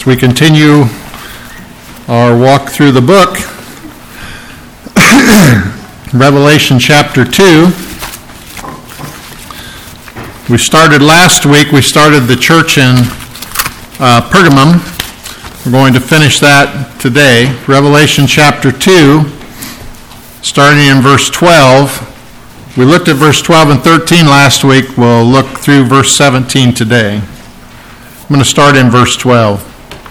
As we continue our walk through the book, Revelation chapter 2. We started last week, we started the church in Pergamum. We're going to finish that today. Revelation chapter 2, starting in verse 12. We looked at verse 12 and 13 last week. We'll look through verse 17 today. I'm going to start in verse 12.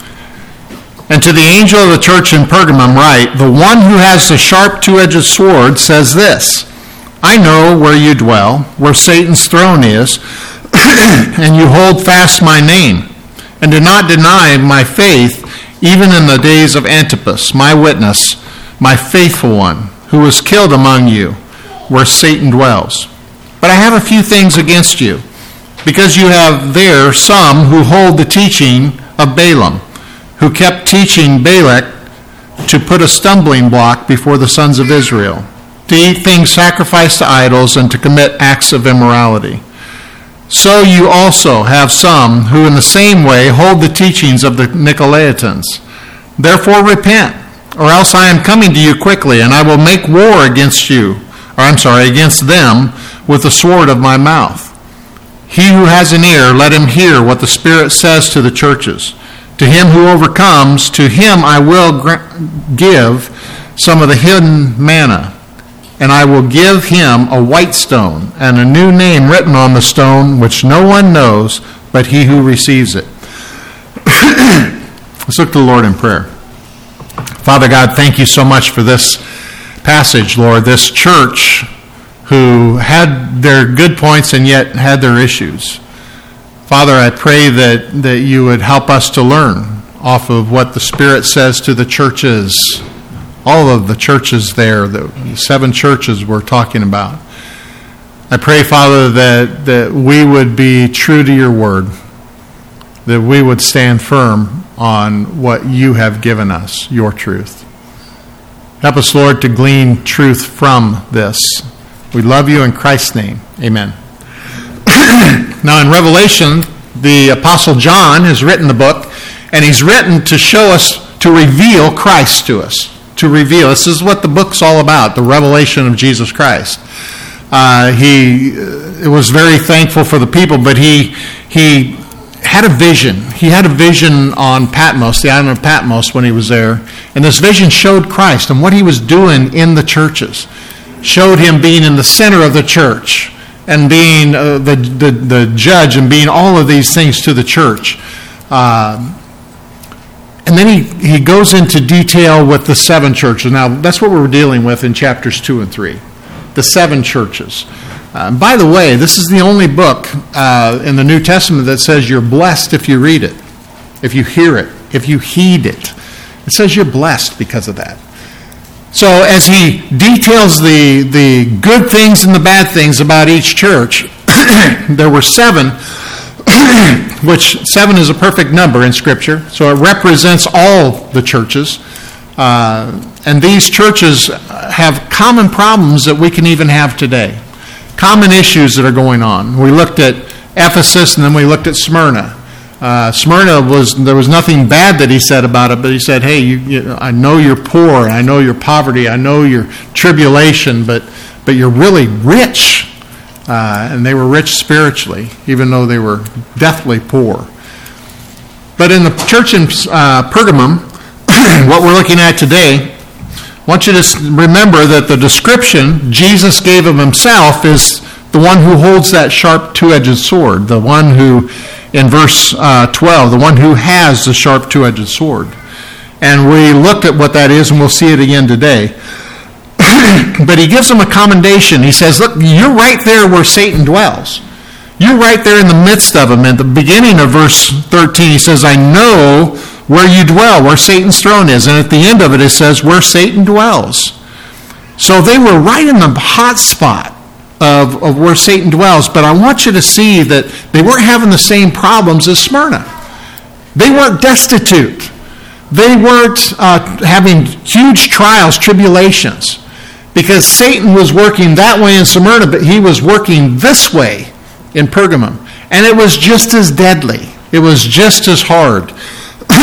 And to the angel of the church in Pergamum write, the one who has the sharp two-edged sword says this, I know where you dwell, where Satan's throne is, and you hold fast my name, and do not deny my faith, even in the days of Antipas, my witness, my faithful one, who was killed among you, where Satan dwells. But I have a few things against you, because you have there some who hold the teaching of Balaam, who kept teaching Balak to put a stumbling block before the sons of Israel, to eat things sacrificed to idols and to commit acts of immorality. So you also have some who in the same way hold the teachings of the Nicolaitans. Therefore repent, or else I am coming to you quickly, and I will make war against them with the sword of my mouth. He who has an ear, let him hear what the Spirit says to the churches. To him who overcomes, to him I will give some of the hidden manna, and I will give him a white stone and a new name written on the stone, which no one knows but he who receives it. Let's look to the Lord in prayer. Father God, thank you so much for this passage, Lord, this church who had their good points and yet had their issues. Father, I pray that you would help us to learn off of what the Spirit says to the churches, all of the churches there, the 7 churches we're talking about. I pray, Father, that we would be true to your word, that we would stand firm on what you have given us, your truth. Help us, Lord, to glean truth from this. We love you in Christ's name. Amen. Now in Revelation, the Apostle John has written the book, and he's written to show us, to reveal Christ to us. To reveal. This is what the book's all about, the revelation of Jesus Christ. He was very thankful for the people, but he had a vision. He had a vision on Patmos, the island of Patmos, when he was there. And this vision showed Christ and what he was doing in the churches. Showed him being in the center of the church and being the judge and being all of these things to the church. And then he goes into detail with the 7 churches. Now, that's what we're dealing with in chapters 2 and 3. The 7 churches. By the way, this is the only book in the New Testament that says you're blessed if you read it, if you hear it, if you heed it. It says you're blessed because of that. So as he details the good things and the bad things about each church, there were 7, which 7 is a perfect number in Scripture, so it represents all the churches. And these churches have common problems that we can even have today, common issues that are going on. We looked at Ephesus and then we looked at Smyrna. Smyrna there was nothing bad that he said about it, but he said, hey, I know you're poor, I know your poverty, I know your tribulation, but you're really rich. And they were rich spiritually, even though they were deathly poor. But in the church in Pergamum, what we're looking at today, I want you to remember that the description Jesus gave of himself is the one who holds that sharp two-edged sword, the one who, in verse 12, the one who has the sharp two-edged sword. And we looked at what that is, and we'll see it again today. But he gives them a commendation. He says, look, you're right there where Satan dwells. You're right there in the midst of him. At the beginning of verse 13, he says, I know where you dwell, where Satan's throne is. And at the end of it, it says, where Satan dwells. So they were right in the hot spot of where Satan dwells. But I want you to see that they weren't having the same problems as Smyrna. They weren't destitute. They weren't having huge trials, tribulations. Because Satan was working that way in Smyrna, but he was working this way in Pergamum. And it was just as deadly. It was just as hard.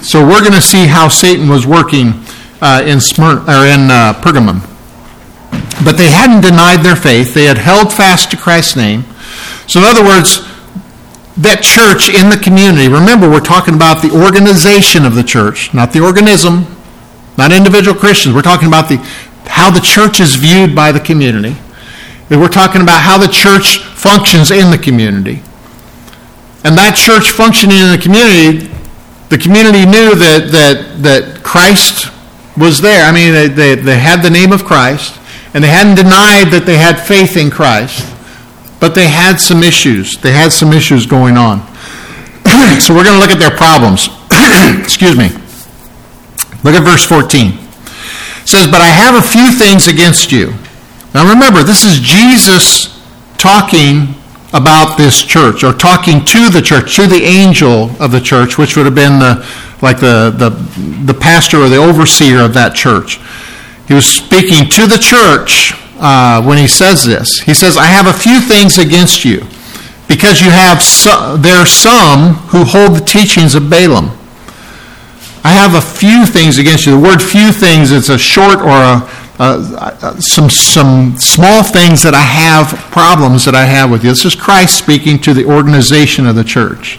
So we're going to see how Satan was working in Pergamum. But they hadn't denied their faith. They had held fast to Christ's name. So in other words, that church in the community, remember we're talking about the organization of the church, not the organism, not individual Christians. We're talking about how the church is viewed by the community. We're talking about how the church functions in the community. And that church functioning in the community knew that Christ was there. I mean, they had the name of Christ, and they hadn't denied that they had faith in Christ. But they had some issues. They had some issues going on. So we're going to look at their problems. Excuse me. Look at verse 14. It says, "But I have a few things against you." Now remember, this is Jesus talking about this church, or talking to the church, to the angel of the church, which would have been the pastor or the overseer of that church. He was speaking to the church when he says this. He says, "I have a few things against you, because there are some who hold the teachings of Balaam." I have a few things against you. The word "few things" is a short or some small things that I have, problems that I have with you. This is Christ speaking to the organization of the church.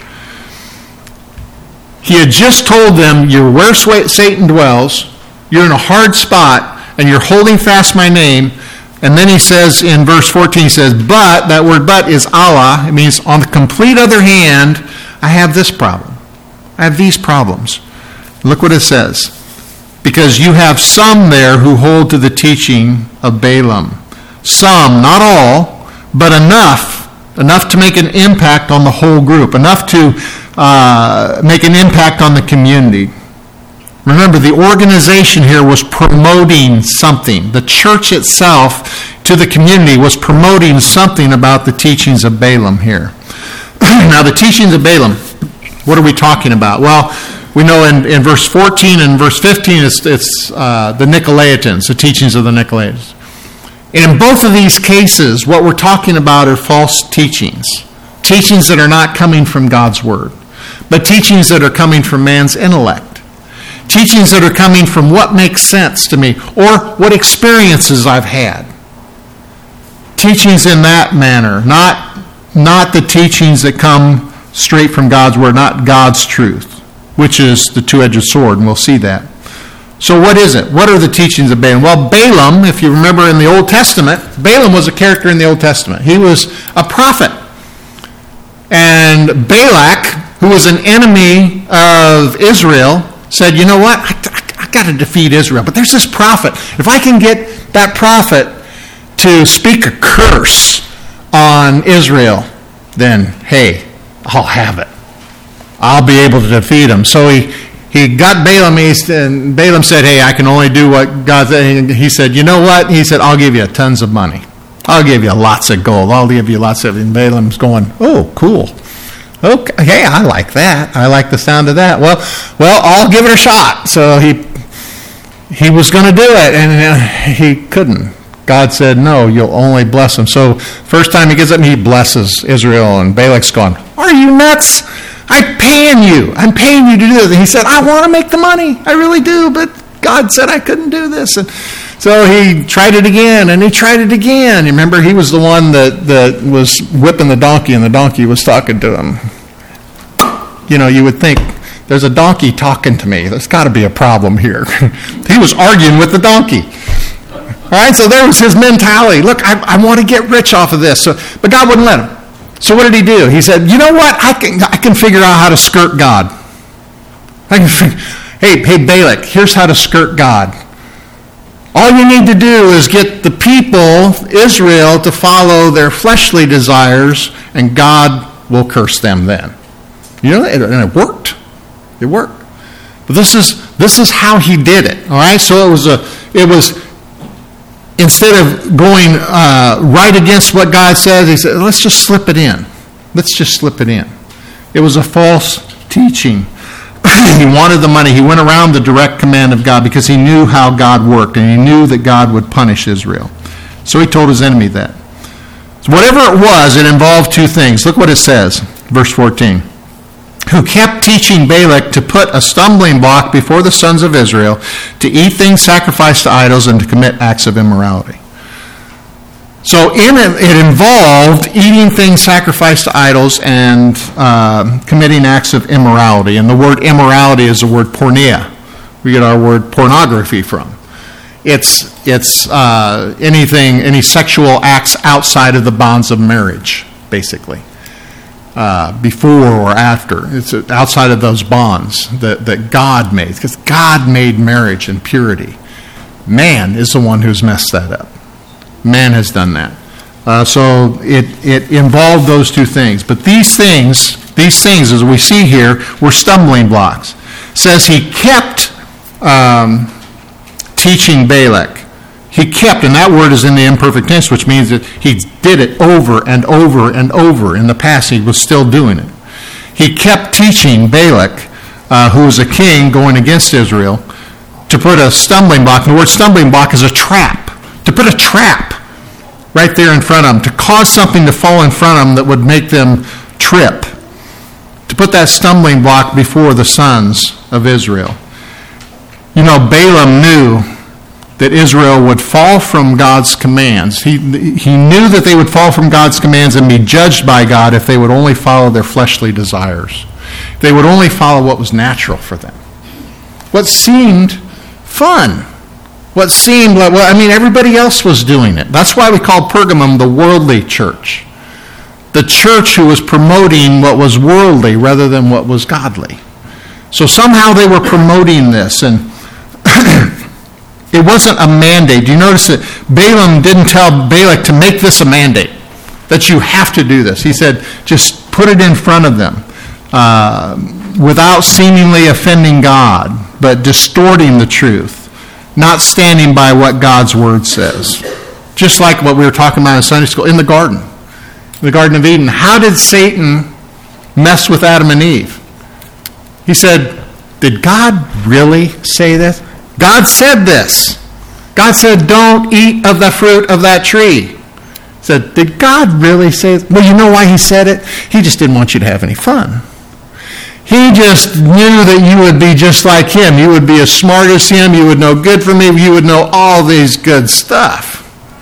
He had just told them, you're where Satan dwells, you're in a hard spot, and you're holding fast my name. And then he says in verse 14, he says, "But," that word "but" is Allah. It means on the complete other hand, I have this problem. I have these problems. Look what it says. "Because you have some there who hold to the teaching of Balaam." Some, not all, but enough to make an impact on the whole group, enough to make an impact on the community. Remember, the organization here was promoting something. The church itself to the community was promoting something about the teachings of Balaam here. Now, the teachings of Balaam, what are we talking about? Well, we know in verse 14 and verse 15, it's the Nicolaitans, the teachings of the Nicolaitans. And in both of these cases, what we're talking about are false teachings. Teachings that are not coming from God's Word, but teachings that are coming from man's intellect. Teachings that are coming from what makes sense to me, or what experiences I've had. Teachings in that manner, not the teachings that come straight from God's Word, not God's truth, which is the two-edged sword, and we'll see that. So what is it? What are the teachings of Balaam? Well, Balaam, if you remember in the Old Testament, Balaam was a character in the Old Testament. He was a prophet. And Balak, who was an enemy of Israel, said, you know what, I got to defeat Israel. But there's this prophet. If I can get that prophet to speak a curse on Israel, then, hey, I'll have it. I'll be able to defeat him. So he got Balaam, and Balaam said, hey, I can only do what God said. He said, you know what? He said, I'll give you tons of money. I'll give you lots of gold. I'll give you lots of it. And Balaam's going, oh, cool. Okay, hey, I like that. I like the sound of that. Well, I'll give it a shot. So he was going to do it, and he couldn't. God said, no, you'll only bless him. So first time he gets up, he blesses Israel, and Balak's gone, are you nuts? I'm paying you to do this. And he said, I want to make the money. I really do, but God said I couldn't do this. And so he tried it again, and he tried it again. You remember, he was the one that was whipping the donkey, and the donkey was talking to him. You know, you would think, there's a donkey talking to me. There's got to be a problem here. He was arguing with the donkey. All right, so there was his mentality. Look, I want to get rich off of this. But God wouldn't let him. So what did he do? He said, you know what? I can figure out how to skirt God. Hey, Balak, here's how to skirt God. All you need to do is get the people, Israel, to follow their fleshly desires, and God will curse them then. You know, and it worked. It worked. But this is how he did it. All right. So it was instead of going right against what God says, he said, let's just slip it in. Let's just slip it in. It was a false teaching. He wanted the money. He went around the direct command of God because he knew how God worked, and he knew that God would punish Israel. So he told his enemy that. So whatever it was, it involved two things. Look what it says, verse 14. who kept teaching Balak to put a stumbling block before the sons of Israel, to eat things sacrificed to idols, and to commit acts of immorality. So it involved eating things sacrificed to idols and committing acts of immorality. And the word immorality is the word porneia. We get our word pornography from. It's anything, any sexual acts outside of the bonds of marriage, basically. Before or after. It's outside of those bonds that God made. Because God made marriage and purity. Man is the one who's messed that up. Man has done that. So it involved those two things. But these things, as we see here, were stumbling blocks. It says he kept teaching Balak. He kept, and that word is in the imperfect tense, which means that he did it over and over and over. In the past, he was still doing it. He kept teaching Balak, who was a king going against Israel, to put a stumbling block. And the word stumbling block is a trap. To put a trap right there in front of them, to cause something to fall in front of them that would make them trip. To put that stumbling block before the sons of Israel. You know, Balaam knew that Israel would fall from God's commands. He knew that they would fall from God's commands and be judged by God if they would only follow their fleshly desires. They would only follow what was natural for them. What seemed fun. What seemed like, everybody else was doing it. That's why we call Pergamum the worldly church. The church who was promoting what was worldly rather than what was godly. So somehow they were promoting this, and it wasn't a mandate. Do you notice that Balaam didn't tell Balak to make this a mandate, that you have to do this? He said, just put it in front of them without seemingly offending God, but distorting the truth, not standing by what God's word says. Just like what we were talking about in Sunday school, in the Garden of Eden. How did Satan mess with Adam and Eve? He said, did God really say this? God said this. God said, don't eat of the fruit of that tree. He said, did God really say this? Well, you know why he said it? He just didn't want you to have any fun. He just knew that you would be just like him. You would be as smart as him. You would know good from him. You would know all these good stuff.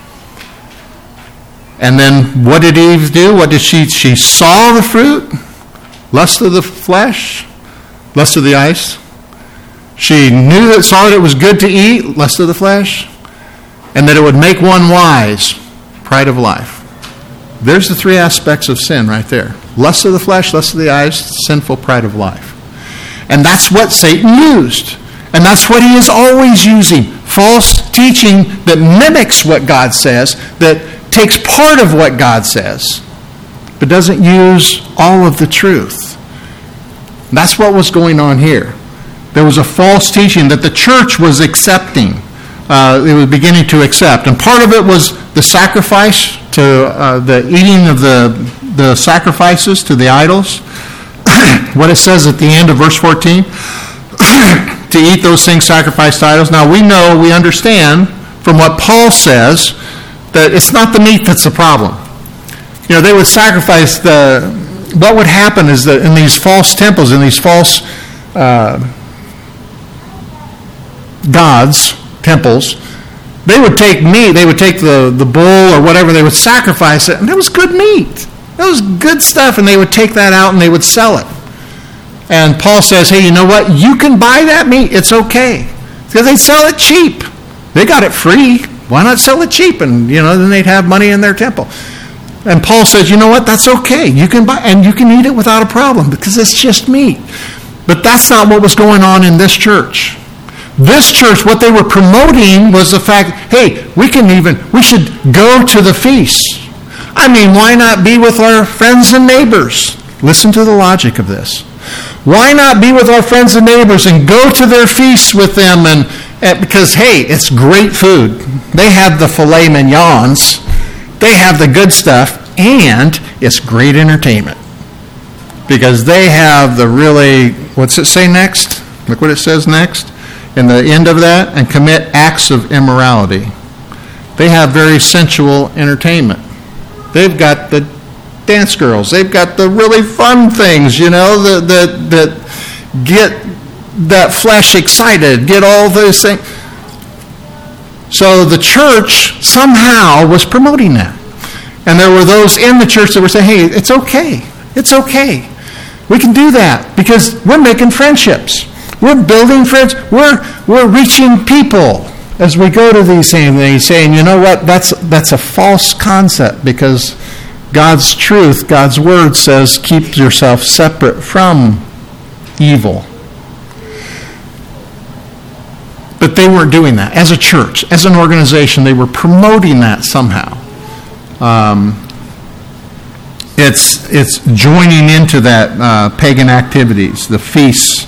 And then what did Eve do? What did she saw the fruit, lust of the flesh, lust of the eyes. She saw that it was good to eat, lust of the flesh, and that it would make one wise, pride of life. There's the three aspects of sin right there. Lust of the flesh, lust of the eyes, sinful pride of life. And that's what Satan used. And that's what he is always using. False teaching that mimics what God says, that takes part of what God says, but doesn't use all of the truth. And that's what was going on here. There was a false teaching that the church was accepting. It was beginning to accept. And part of it was the sacrifice, to the eating of the sacrifices to the idols. What it says at the end of verse 14, to eat those things sacrificed to idols. Now we understand from what Paul says that it's not the meat that's the problem. You know, they would sacrifice what would happen is that in these false temples, in these false gods, temples, they would take meat, they would take the bull or whatever, they would sacrifice it, and it was good meat. It was good stuff, and they would take that out and they would sell it. And Paul says, hey, you know what? You can buy that meat. It's okay. Because they sell it cheap. They got it free. Why not sell it cheap? And, then they'd have money in their temple. And Paul says, you know what? That's okay. You can buy, and you can eat it without a problem because it's just meat. But that's not what was going on in this church. This church, what they were promoting was the fact, hey, we should go to the feast. Why not be with our friends and neighbors? Listen to the logic of this. Why not be with our friends and neighbors and go to their feasts with them? And because, hey, it's great food. They have the filet mignons. They have the good stuff. And it's great entertainment. Because they have the really, what's it say next? Look what it says next. In the end of that, and commit acts of immorality. They have very sensual entertainment. They've got the dance girls. They've got the really fun things, that get that flesh excited, get all those things. So the church somehow was promoting that. And there were those in the church that were saying, hey, it's okay. It's okay. We can do that because we're making friendships. We're building friends. We're reaching people as we go to these things. And he's saying, you know what? That's a false concept because God's truth, God's word says, keep yourself separate from evil. But they weren't doing that. As a church, as an organization, they were promoting that somehow. It's joining into that pagan activities, the feasts.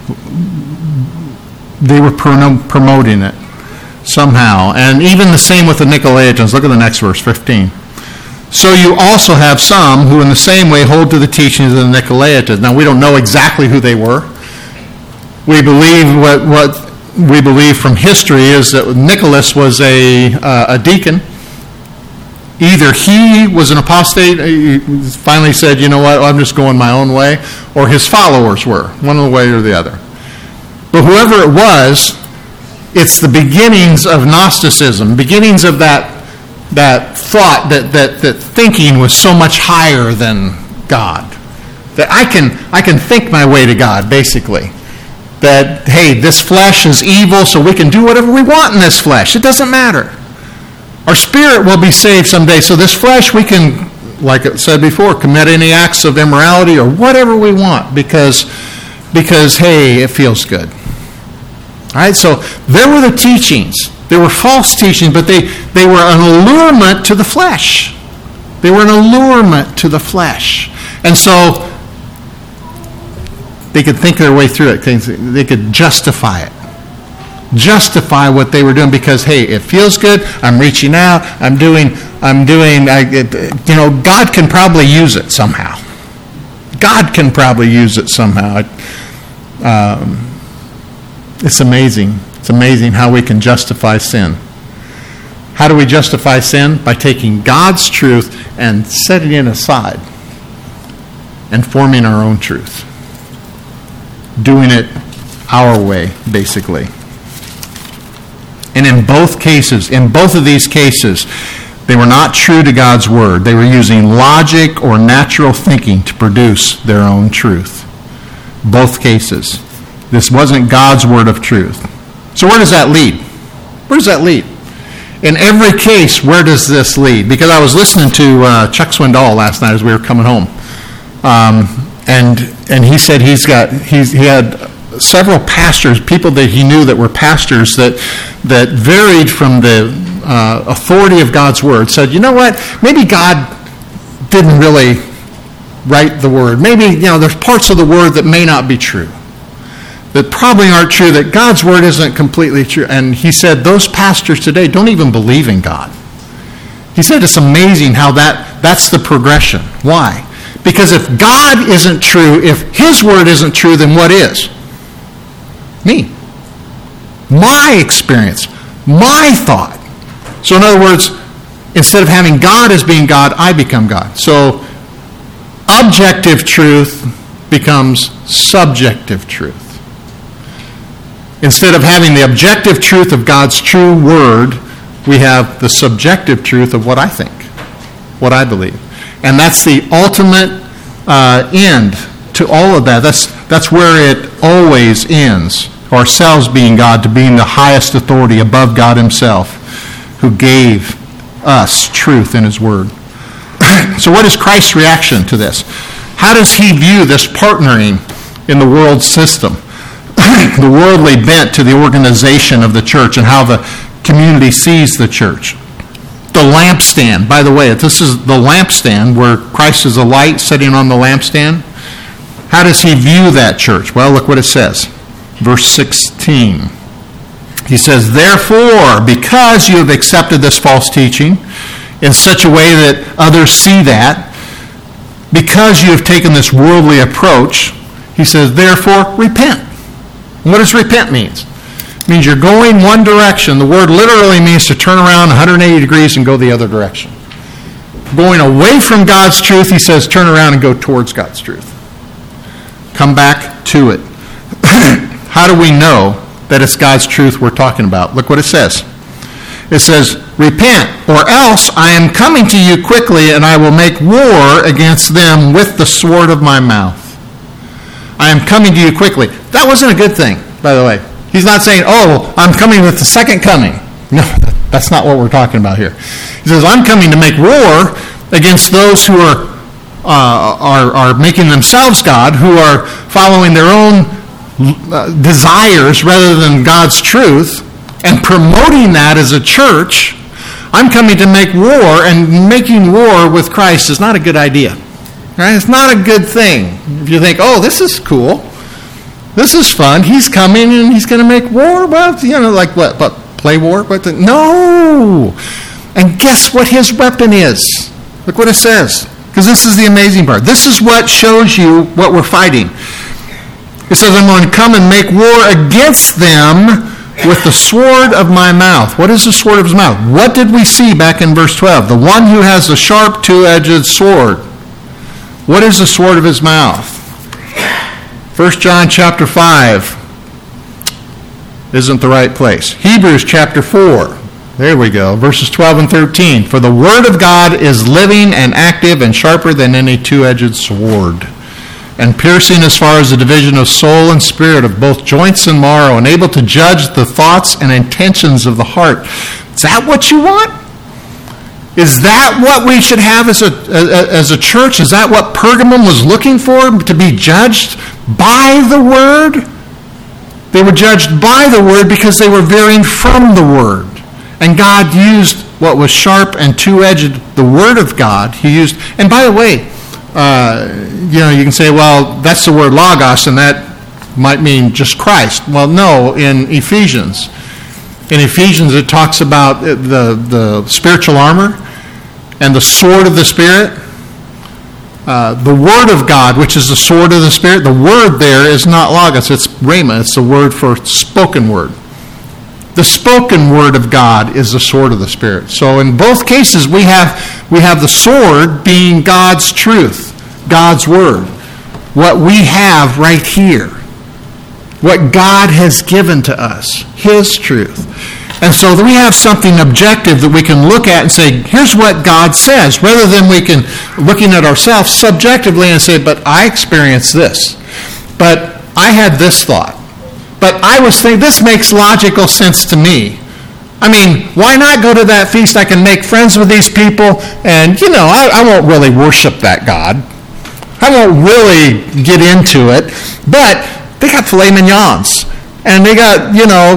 They were promoting it somehow. And even the same with the Nicolaitans. Look at the next verse, 15. So you also have some who in the same way hold to the teachings of the Nicolaitans. Now we don't know exactly who they were. We believe what we believe from history is that Nicholas was a deacon. Either he was an apostate, he finally said, you know what, I'm just going my own way, or his followers were, one way or the other. But whoever it was, it's the beginnings of Gnosticism, beginnings of that thought, that thinking was so much higher than God. That I can think my way to God, basically. That, hey, this flesh is evil, so we can do whatever we want in this flesh. It doesn't matter. Our spirit will be saved someday, so this flesh we can, like it said before, commit any acts of immorality or whatever we want because hey, it feels good. All right, so there were the teachings. There were false teachings, but they were an allurement to the flesh. They were an allurement to the flesh. And so they could think their way through it. They could justify it. Justify what they were doing because, hey, it feels good. I'm reaching out. I'm doing. God can probably use it somehow. God can probably use it somehow. It's amazing. It's amazing how we can justify sin. How do we justify sin? By taking God's truth and setting it aside and forming our own truth. Doing it our way, basically. And in both of these cases, they were not true to God's word. They were using logic or natural thinking to produce their own truth. Both cases. This wasn't God's word of truth. So where does that lead? Where does that lead? In every case, where does this lead? Because I was listening to Chuck Swindoll last night as we were coming home. And he said he had several pastors, people that he knew that were pastors that varied from the authority of God's word, said, you know what, maybe God didn't really write the word. Maybe, there's parts of the word that may not be true, that probably aren't true, that God's word isn't completely true. And he said those pastors today don't even believe in God. He said it's amazing how that's the progression. Why? Because if God isn't true, if his word isn't true, then what is? Me. My experience. My thought. So in other words, instead of having God as being God, I become God. So objective truth becomes subjective truth. Instead of having the objective truth of God's true word, we have the subjective truth of what I think, what I believe. And that's the ultimate end to all of that. That's where it always ends. Ourselves being God, to being the highest authority above God himself, who gave us truth in his word. So what is Christ's reaction to this? How does he view this partnering in the world system? The worldly bent to the organization of the church and how the community sees the church. The lampstand, by the way, this is the lampstand where Christ is a light sitting on the lampstand. How does he view that church? Well, look what it says. Verse 16. He says, therefore, because you have accepted this false teaching in such a way that others see that, because you have taken this worldly approach, he says, therefore, repent. And what does repent mean? It means you're going one direction. The word literally means to turn around 180 degrees and go the other direction. going away from God's truth, he says, turn around and go towards God's truth. Come back to it. How do we know that it's God's truth we're talking about? Look what it says. It says, repent, or else I am coming to you quickly, and I will make war against them with the sword of my mouth. I am coming to you quickly. That wasn't a good thing, by the way. He's not saying, oh, I'm coming with the second coming. No, that's not what we're talking about here. He says, I'm coming to make war against those who are making themselves God, who are following their own desires rather than God's truth, and promoting that as a church. I'm coming to make war, and making war with Christ is not a good idea. Right? It's not a good thing. If you think, oh, this is cool, this is fun, he's coming and he's going to make war, well, like what, play war? No! And guess what his weapon is? Look what it says. Because this is the amazing part. This is what shows you what we're fighting. It says, I'm going to come and make war against them with the sword of my mouth. What is the sword of his mouth? What did we see back in verse 12? The one who has the sharp two-edged sword. What is the sword of his mouth? 1 John chapter 5 isn't the right place. Hebrews chapter 4. There we go. Verses 12 and 13. For the word of God is living and active and sharper than any two-edged sword, and piercing as far as the division of soul and spirit, of both joints and marrow, and able to judge the thoughts and intentions of the heart. Is that what you want? Is that what we should have as a church? Is that what Pergamum was looking for, to be judged by the Word? They were judged by the Word because they were veering from the Word. And God used what was sharp and two-edged, the Word of God. He used, and by the way, you can say, well, that's the word logos, and that might mean just Christ. Well, no, in Ephesians. In Ephesians, it talks about the spiritual armor and the sword of the Spirit. The Word of God, which is the sword of the Spirit, the word there is not logos, it's rhema. It's the word for spoken word. The spoken word of God is the sword of the Spirit. So in both cases, we have the sword being God's truth, God's word. What we have right here, what God has given to us, his truth. And so we have something objective that we can look at and say, here's what God says, rather than we can looking at ourselves subjectively and say, but I experienced this. But I had this thought. But I was thinking, this makes logical sense to me. I mean, why not go to that feast? I can make friends with these people, and, I won't really worship that God. I won't really get into it. But they got filet mignons, and they got,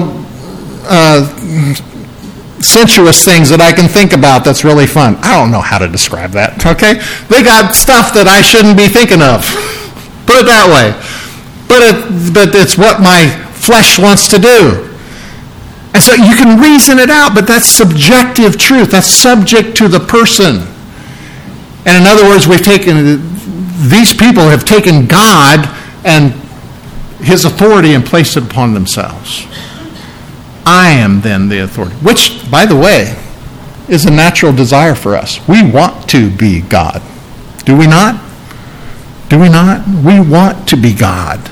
sensuous things that I can think about that's really fun. I don't know how to describe that, okay? They got stuff that I shouldn't be thinking of. Put it that way. But it's what my flesh wants to do. And so you can reason it out, but that's subjective truth. That's subject to the person. And in other words, these people have taken God and his authority and placed it upon themselves. I am then the authority, which, by the way, is a natural desire for us. We want to be God. Do we not? Do we not? We want to be God.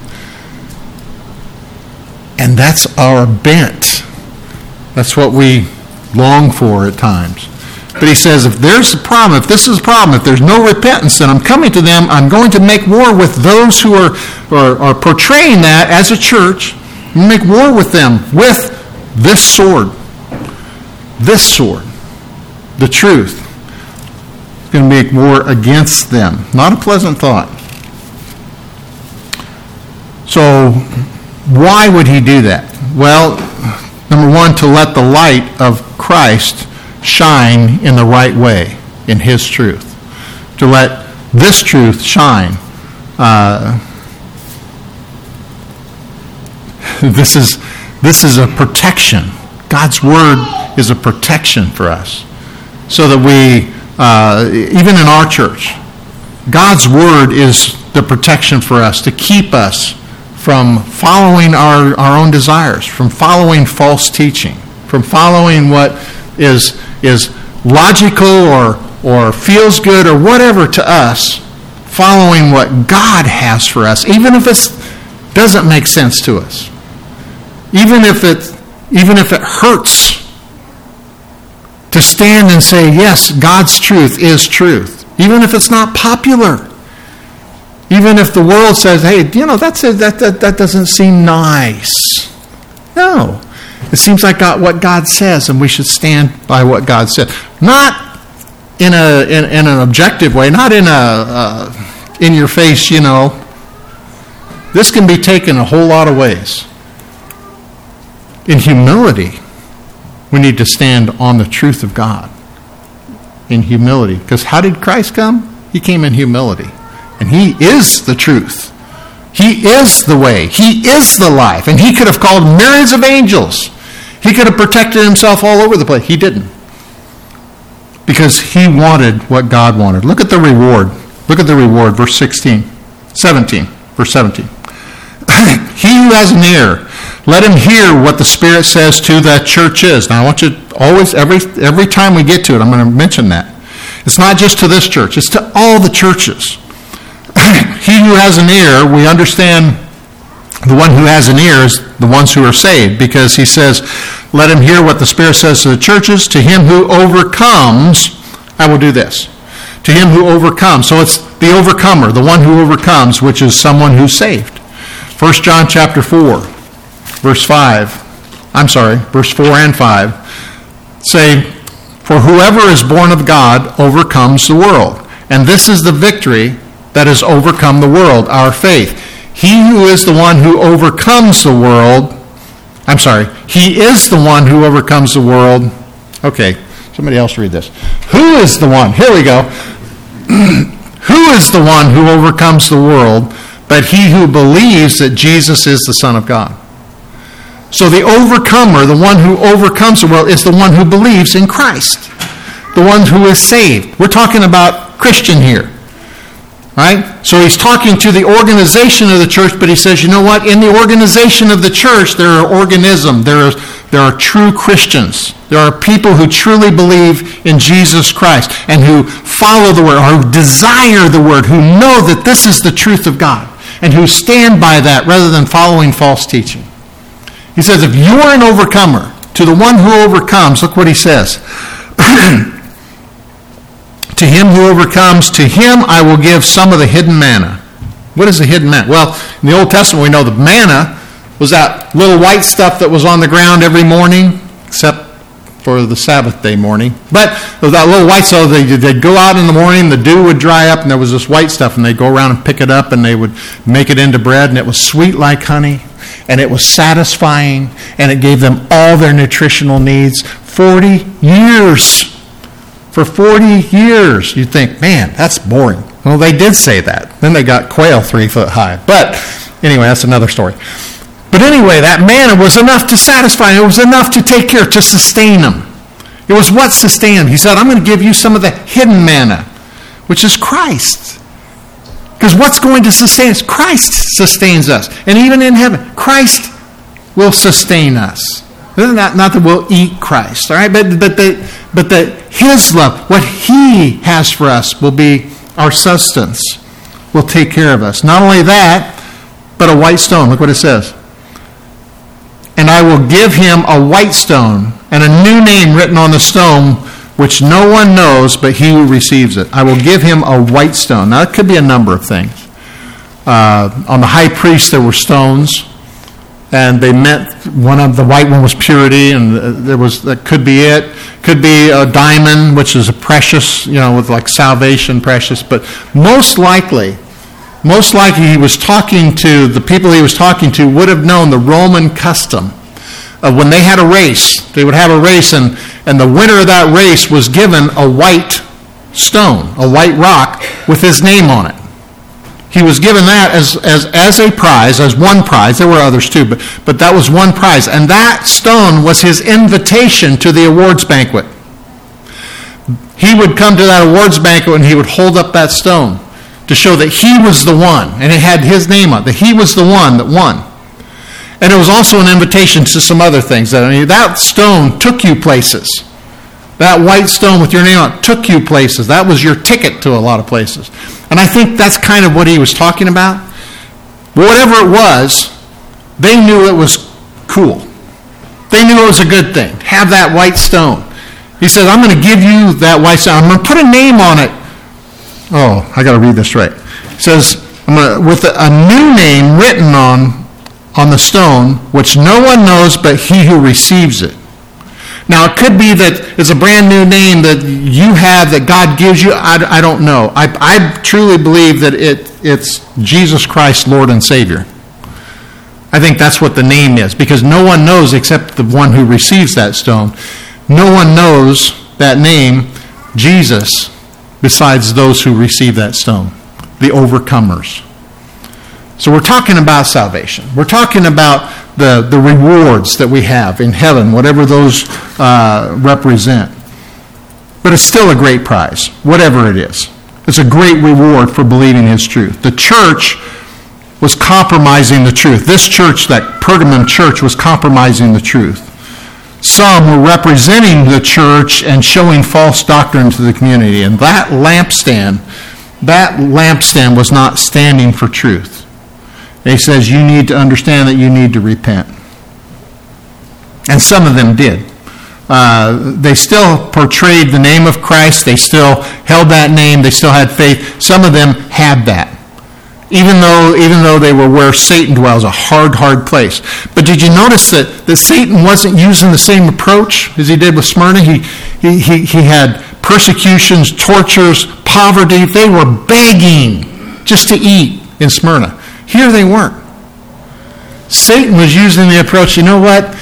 And that's our bent. That's what we long for at times. But he says, if there's a problem, if this is a problem, if there's no repentance, then I'm coming to them. I'm going to make war with those who are portraying that as a church. I'm going to make war with them with this sword. This sword. The truth. It's going to make war against them. Not a pleasant thought. So, why would he do that? Well, number one, to let the light of Christ shine in the right way, in his truth. To let this truth shine. This is a protection. God's word is a protection for us. So that we, even in our church, God's word is the protection for us to keep us from following our own desires, from following false teaching, from following what is logical or feels good or whatever to us, following what God has for us, even if it doesn't make sense to us, even if it hurts to stand and say, yes, God's truth is truth, even if it's not popular, even if the world says, hey, that doesn't seem nice. No, it seems like what God says, and we should stand by what God said. Not in an objective way, not in a in your face, This can be taken a whole lot of ways. In humility, we need to stand on the truth of God. In humility. Because how did Christ come? He came in humility. And he is the truth. He is the way. He is the life. And he could have called myriads of angels. He could have protected himself all over the place. He didn't. Because he wanted what God wanted. Look at the reward. Look at the reward, verse 17. Verse 17. He who has an ear, let him hear what the Spirit says to the churches. Now I want you always, every time we get to it, I'm going to mention that. It's not just to this church, it's to all the churches. He who has an ear, we understand the one who has an ear is the ones who are saved, because he says, let him hear what the Spirit says to the churches. To him who overcomes, I will do this. To him who overcomes. So it's the overcomer, the one who overcomes, which is someone who's saved. 1 John chapter 4, verse 4 and 5 say, for whoever is born of God overcomes the world. And this is the victory that has overcome the world, our faith. He who is the one who overcomes the world, he is the one who overcomes the world. Okay, somebody else read this. Who is the one? Here we go. Who is the one who overcomes the world but he who believes that Jesus is the Son of God? So the overcomer, the one who overcomes the world, is the one who believes in Christ, the one who is saved. We're talking about Christian here. Right? So he's talking to the organization of the church, but he says, you know what? In the organization of the church, there are organism. There are true Christians. There are people who truly believe in Jesus Christ and who follow the word, or who desire the word, who know that this is the truth of God, and who stand by that rather than following false teaching. He says, if you are an overcomer, to the one who overcomes, look what he says. To him who overcomes, to him I will give some of the hidden manna. What is the hidden manna? Well, in the Old Testament we know the manna was that little white stuff that was on the ground every morning, except for the Sabbath day morning. But that little white stuff, they'd go out in the morning, the dew would dry up, and there was this white stuff, and they'd go around and pick it up, and they would make it into bread, and it was sweet like honey, and it was satisfying, and it gave them all their nutritional needs. 40 years. For 40 years, you'd think, man, that's boring. Well, they did say that. Then they got quail 3 foot high. But anyway, that's another story. But anyway, that manna was enough to satisfy them. It was enough to take care, to sustain them. It was what sustained them. He said, I'm going to give you some of the hidden manna, which is Christ. Because what's going to sustain us? Christ sustains us. And even in heaven, Christ will sustain us. Not that we'll eat Christ, all right? But that his love, what he has for us, will be our sustenance, will take care of us. Not only that, but a white stone. Look what it says. And I will give him a white stone and a new name written on the stone, which no one knows but he who receives it. I will give him a white stone. Now, it could be a number of things. On the high priest, there were stones. And they meant the white one was purity, and that could be it. Could be a diamond, which is a precious, with like salvation precious. But most likely he was talking to, the people he was talking to would have known the Roman custom of when they had a race. They would have a race, and the winner of that race was given a white stone, a white rock with his name on it. He was given that as a prize, as one prize. There were others too, but that was one prize. And that stone was his invitation to the awards banquet. He would come to that awards banquet and he would hold up that stone to show that he was the one. And it had his name on it, that he was the one that won. And it was also an invitation to some other things. That stone took you places. That white stone with your name on it took you places. That was your ticket to a lot of places. And I think that's kind of what he was talking about. But whatever it was, they knew it was cool. They knew it was a good thing. Have that white stone. He says, I'm going to give you that white stone. I'm going to put a name on it. Oh, I got to read this right. He says, with a new name written on the stone, which no one knows but he who receives it. Now, it could be that it's a brand new name that you have that God gives you. I don't know. I truly believe that it's Jesus Christ, Lord and Savior. I think that's what the name is, because no one knows except the one who receives that stone. No one knows that name, Jesus, besides those who receive that stone, the overcomers. So we're talking about salvation. We're talking about the rewards that we have in heaven, whatever those represent. But it's still a great prize, whatever it is. It's a great reward for believing His truth. The church was compromising the truth. This church, that Pergamum church, was compromising the truth. Some were representing the church and showing false doctrine to the community. And that lampstand was not standing for truth. He says you need to understand that you need to repent. And some of them did. They still portrayed the name of Christ. They still held that name. They still had faith. Some of them had that. Even though they were where Satan dwells, a hard place. But did you notice that Satan wasn't using the same approach as he did with Smyrna? He had persecutions, tortures, poverty. They were begging just to eat in Smyrna. Here they weren't. Satan was using the approach, you know what?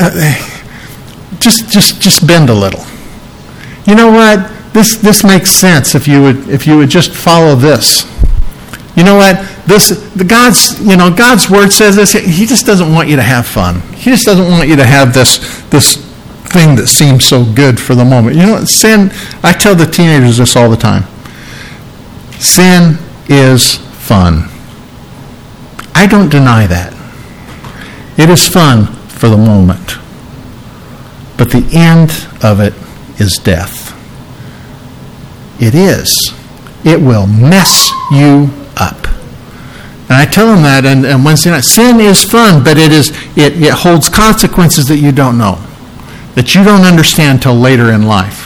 Just bend a little. You know what? This makes sense if you would just follow this. You know what? God's word says this. He just doesn't want you to have fun. He just doesn't want you to have this thing that seems so good for the moment. You know, sin, I tell the teenagers this all the time. Sin is fun. I don't deny that. It is fun for the moment. But the end of it is death. It is. It will mess you up. And I tell them that on Wednesday night. Sin is fun, but it holds consequences that you don't know, that you don't understand till later in life.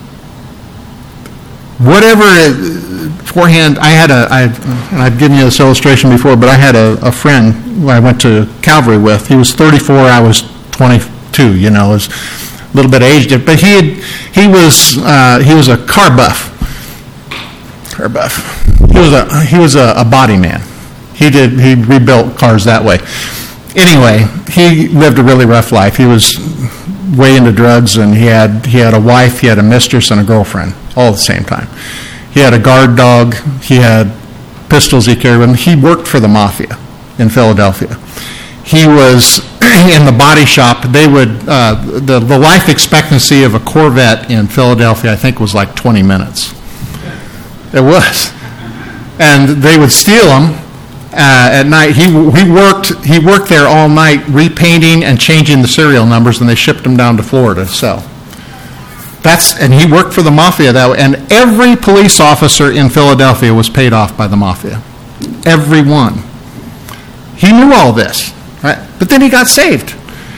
Beforehand, I've given you this illustration before, but I had a friend who I went to Calvary with. He was 34, I was 22. You know, was a little bit aged, but he was a car buff. He was a body man. He rebuilt cars that way. Anyway, he lived a really rough life. He was way into drugs, and he had a wife, he had a mistress, and a girlfriend all at the same time. He had a guard dog. He had pistols he carried with him. He worked for the mafia in Philadelphia. He was in the body shop. They would the life expectancy of a Corvette in Philadelphia, I think, was like 20 minutes. It was, and they would steal them at night. He worked there all night, repainting and changing the serial numbers, and they shipped him down to Florida to sell. And he worked for the mafia that way. And every police officer in Philadelphia was paid off by the mafia. Every one. He knew all this, right? But then he got saved.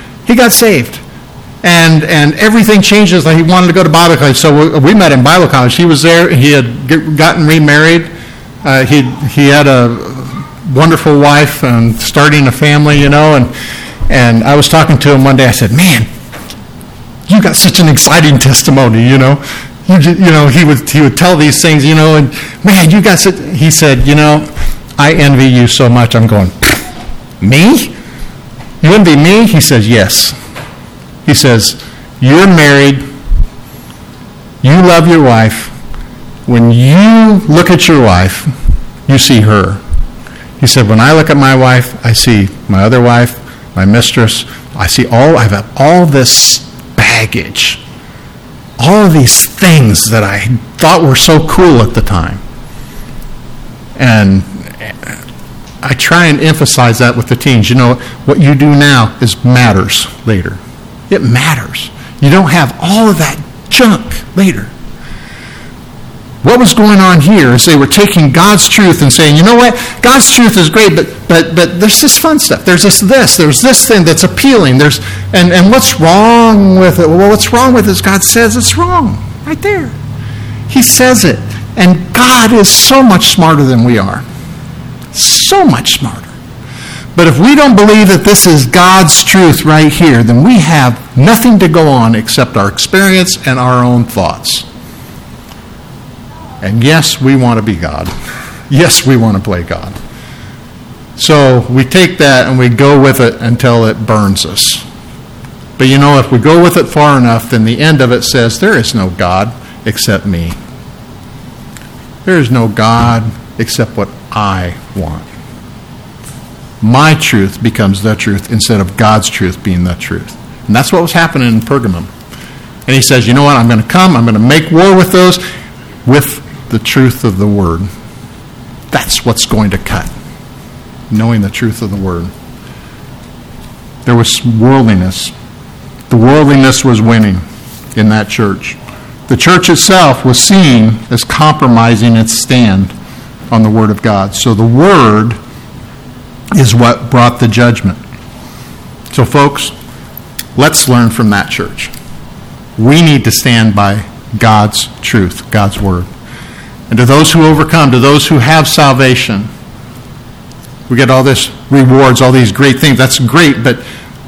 And everything changes. Like, he wanted to go to Bible college. So we met in Bible college. He was there. He had gotten remarried. He had a wonderful wife and starting a family, you know. And I was talking to him one day. I said, man, you got such an exciting testimony, you know. He would tell these things, you know, and man, you got such. He said, you know, I envy you so much. I'm going, me? You envy me? He says, yes. He says, you're married. You love your wife. When you look at your wife, you see her. He said, when I look at my wife, I see my other wife, my mistress. I have all this baggage, all of these things that I thought were so cool at the time. And I try and emphasize that with the teens. You know, what you do now matters later. It matters. You don't have all of that junk later. What was going on here is they were taking God's truth and saying, you know what? God's truth is great, but there's this fun stuff. There's this thing that's appealing. And what's wrong with it? Well, what's wrong with it is God says it's wrong. Right there. He says it. And God is so much smarter than we are. So much smarter. But if we don't believe that this is God's truth right here, then we have nothing to go on except our experience and our own thoughts. And yes, we want to be God. Yes, we want to play God. So we take that and we go with it until it burns us. But you know, if we go with it far enough, then the end of it says, there is no God except me. There is no God except what I want. My truth becomes the truth instead of God's truth being the truth. And that's what was happening in Pergamum. And he says, you know what, I'm going to come, I'm going to make war with those with the truth of the Word. That's what's going to cut. Knowing the truth of the Word. There was worldliness. The worldliness was winning in that church. The church itself was seen as compromising its stand on the Word of God. So the Word is what brought the judgment. So folks, let's learn from that church. We need to stand by God's truth, God's Word. And to those who overcome, to those who have salvation, we get all this rewards, all these great things. That's great, but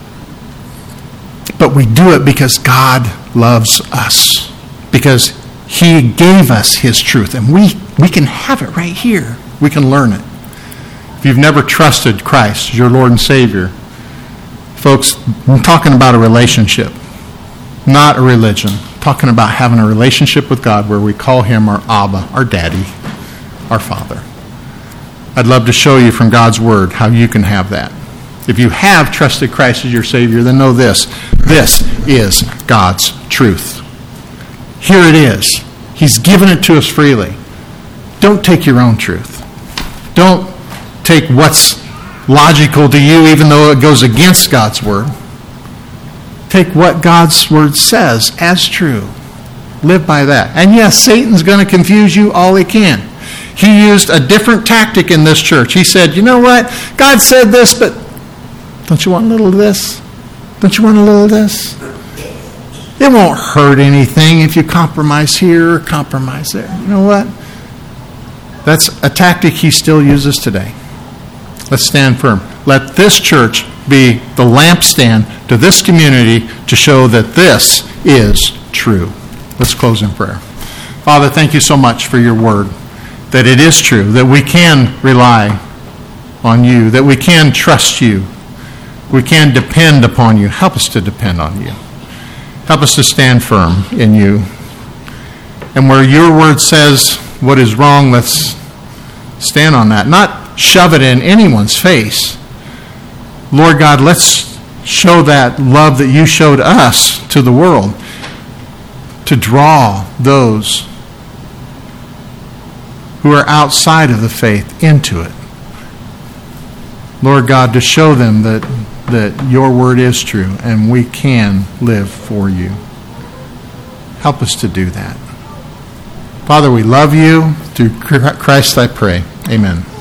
we do it because God loves us. Because he gave us his truth. And we can have it right here. We can learn it. If you've never trusted Christ as your Lord and Savior, folks, I'm talking about a relationship, not a religion. I'm talking about having a relationship with God where we call him our Abba, our Daddy, our Father. I'd love to show you from God's Word how you can have that. If you have trusted Christ as your Savior, then know this. This is God's truth. Here it is. He's given it to us freely. Don't take your own truth. Don't take what's logical to you even though it goes against God's Word. Take what God's Word says as true. Live by that. And yes, Satan's going to confuse you all he can. He used a different tactic in this church. He said, you know what? God said this, but don't you want a little of this? Don't you want a little of this? It won't hurt anything if you compromise here or compromise there. You know what? That's a tactic he still uses today. Let's stand firm. Let this church be the lampstand to this community to show that this is true. Let's close in prayer. Father, thank you so much for your word, that it is true, that we can rely on you, that we can trust you, we can depend upon you. Help us to depend on you. Help us to stand firm in you. And where your word says what is wrong, let's stand on that. Not shove it in anyone's face. Lord God, let's show that love that you showed us to the world to draw those who are outside of the faith into it. Lord God, to show them that your word is true and we can live for you. Help us to do that. Father, we love you. Through Christ I pray. Amen.